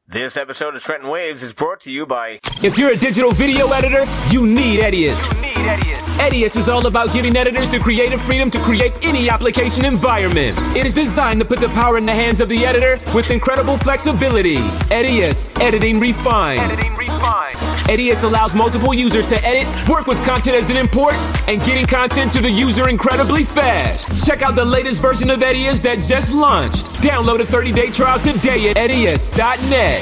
This episode of Trenton Waves is brought to you by... If you're a digital video editor, you need Edius. Edius is all about giving editors the creative freedom to create any application environment. It is designed to put the power in the hands of the editor with incredible flexibility. Edius, editing refined. Edius allows multiple users to edit, work with content as it imports, and getting content to the user incredibly fast. Check out the latest version of Edius that just launched. Download a 30-day trial today at edius.net.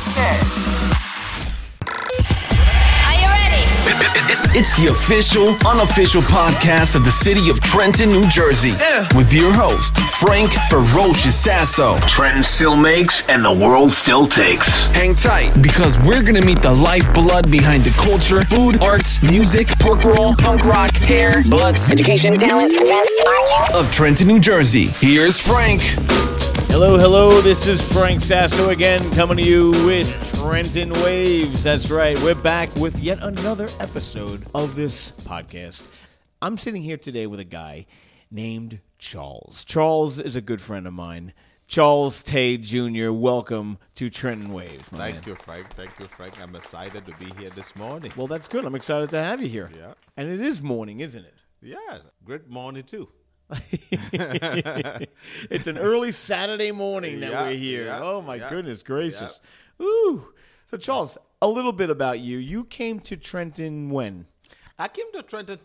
Are you ready? It's the official, unofficial podcast of the city of Trenton, New Jersey. With your host, Frank Ferocious Sasso. Trenton still makes and the world still takes. Hang tight, because we're gonna meet the lifeblood behind the culture, food, arts, music, pork roll, punk rock, hair, butts, education, talent, events, arts of Trenton, New Jersey. Here's Frank. Hello, this is Frank Sasso again, coming to you with Trenton Waves. That's right, we're back with yet another episode of this podcast. I'm sitting here today with a guy named Charles. Charles is a good friend of mine. Charles Tay Jr., welcome to Trenton Waves. Thank you, Frank. I'm excited to be here this morning. Well, that's good. I'm excited to have you here. Yeah. And it is morning, isn't it? Yeah, great morning, too. It's an early Saturday morning that we're here. Oh, my goodness gracious. Ooh. So, Charles, a little bit about you. You came to Trenton when? I came to Trenton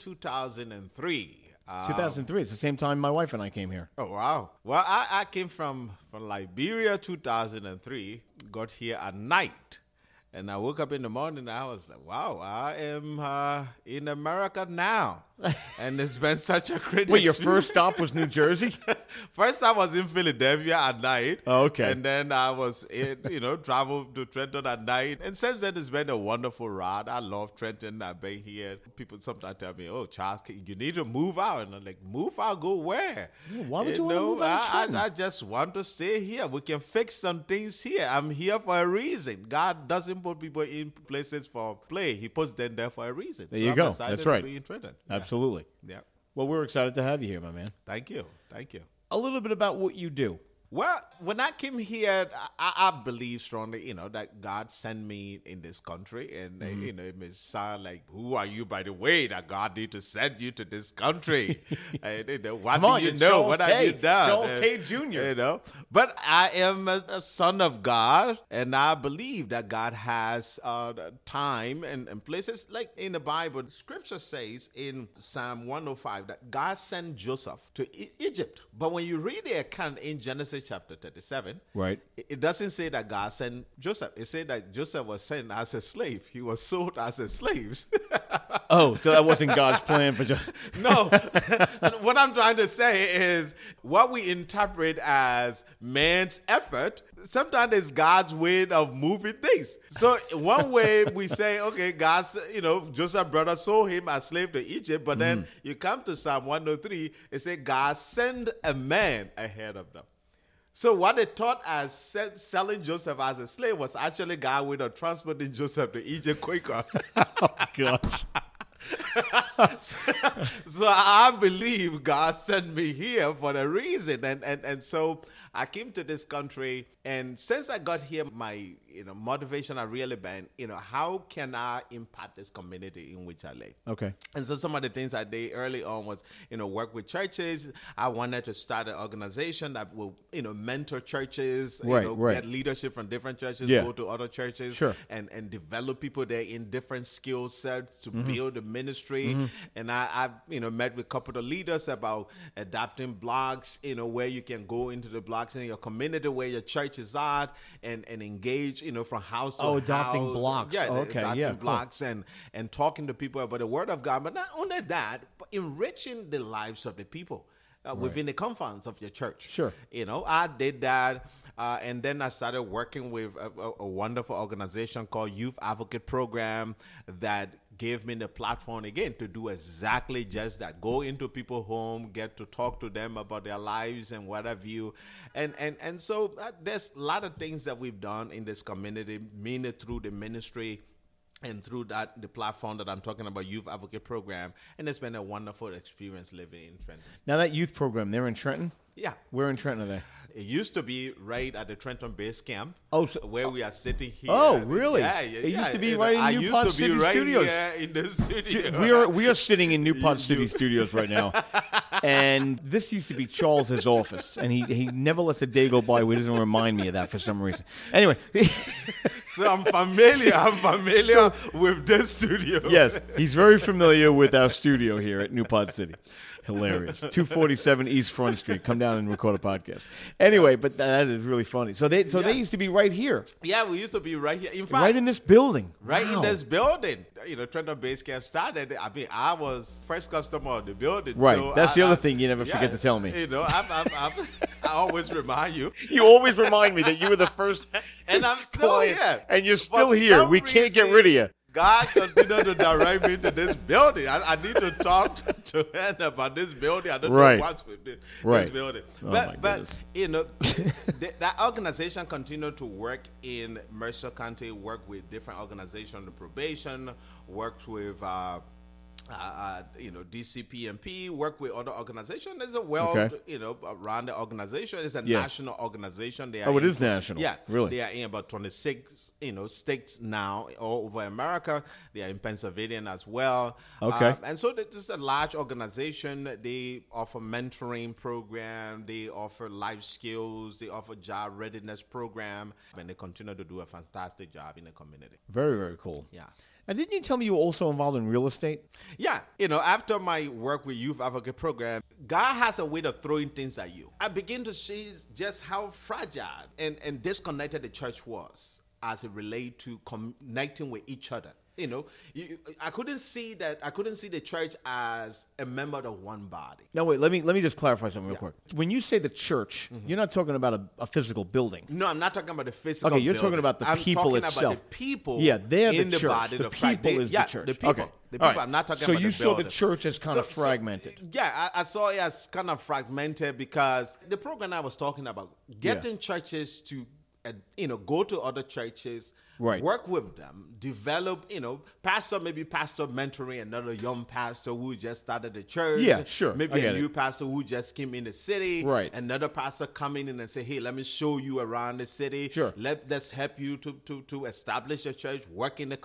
2003. 2003. It's the same time my wife and I came here. Oh, wow. Well, I came from Liberia 2003, got here at night. And I woke up in the morning and I was like, wow, I am in America now. And it's been such a great Wait, your experience. first stop was New Jersey? First I was in Philadelphia at night. Oh, okay. And then I was traveled to Trenton at night. And since then, it's been a wonderful ride. I love Trenton. I've been here. People sometimes tell me, oh, Charles, you need to move out. And I'm like, move out? Go where? Yeah, why would you want to move out of Trenton? I just want to stay here. We can fix some things here. I'm here for a reason. God doesn't put people in places for play. He puts them there for a reason. There you go. That's right. To be in Trenton. Absolutely. Yeah. Well, we're excited to have you here, my man. Thank you. A little bit about what you do. Well, when I came here, I believe strongly, that God sent me in this country. And, it may sound like, who are you, by the way, that God need to send you to this country? What do you know? What have you done? Charles Tay Jr. But I am a son of God, and I believe that God has time and places. Like in the Bible, the scripture says in Psalm 105 that God sent Joseph to Egypt. But when you read the account in Genesis chapter 37, right? It doesn't say that God sent Joseph. It said that Joseph was sent as a slave. He was sold as a slave. Oh, so that wasn't God's plan for Joseph. No. What I'm trying to say is what we interpret as man's effort, sometimes it's God's way of moving things. So one way we say, okay, God's, Joseph's brother sold him as slave to Egypt, but then you come to Psalm 103, it says God sent a man ahead of them. So what they thought as selling Joseph as a slave was actually God way of transporting Joseph to Egypt quicker. Oh, gosh. So I believe God sent me here for a reason. And so I came to this country, and since I got here, my motivation has really been, how can I impact this community in which I live? Okay. And so some of the things I did early on was, work with churches. I wanted to start an organization that will, mentor churches, get leadership from different churches, go to other churches, sure, and develop people there in different skill sets to build a ministry. And I met with a couple of leaders about adapting blogs, where you can go into the blogs in your community where your church is at and engage, from house to house. Adopting blocks. Yeah, adopting blocks and talking to people about the word of God. But not only that, but enriching the lives of the people within the confines of your church. Sure. I did that. And then I started working with a wonderful organization called Youth Advocate Program that gave me the platform again to do exactly just that. Go into people's home, get to talk to them about their lives and what have you. And so there's a lot of things that we've done in this community, mainly through the ministry And through that, the platform that I'm talking about, Youth Advocate Program, and it's been a wonderful experience living in Trenton. Now that youth program, they're in Trenton? Yeah. Where in Trenton are they? It used to be right at the Trenton Base Camp. Oh, where we are sitting here. Oh, really? Yeah, It used to be right in I New used Pod to City be right Studios. Here in the studio. We are sitting in New Pod City Studios right now, and this used to be Charles's office, and he never lets a day go by where he doesn't remind me of that for some reason. Anyway, So I'm familiar with this studio. yes, he's very familiar with our studio here at New Pod City. Hilarious. 247 East Front Street. Come down and record a podcast. Anyway, but that is really funny. So they used to be right here, Yeah, we used to be right here. In fact, right in this building. Right in Wow. this building. Trenton Base Camp started. I mean, I was first customer of the building. Right. So That's the other thing you never forget to tell me. I always remind you. You always remind me that you were the first And I'm still client, here. and you're For still here. some We can't get reason, rid of you. God continued to direct me to this building. I need to talk to him about this building. I don't Right. know what's with this Right. building. Oh, my But goodness. that organization continued to work in Mercer County, work with different organizations, the probation, worked with DCPMP, work with other organizations. There's a around the organization. It's a Yeah. national organization. They Oh, it in- is national? Yeah, Really? They are in about 26, states now all over America. They are in Pennsylvania as well. Okay. And so this is a large organization. They offer mentoring program. They offer life skills. They offer job readiness program, and they continue to do a fantastic job in the community. Very, very cool. Yeah. And didn't you tell me you were also involved in real estate? Yeah, after my work with Youth Advocate Program, God has a way of throwing things at you. I begin to see just how fragile and disconnected the church was as it related to connecting with each other. I couldn't see the church as a member of one body. No, wait. Let me just clarify something real quick. When you say the church, you're not talking about a physical building. No, I'm not talking about the physical. Okay, you're building. talking about the I'm people talking itself. About the people. Yeah, they're in the church. body The of Christ. people is the church. The people. Okay. The people. All right. I'm not talking So about you the saw building. the church as kind of fragmented. I saw it as kind of fragmented because the program I was talking about, getting churches to, go to other churches, Right. work with them, develop, pastor mentoring another young pastor who just started the church. Yeah, sure. Maybe I a get new it. pastor who just came in the city. Right. Another pastor coming in and say, hey, let me show you around the city. Sure. Let's help you to establish a church, work in the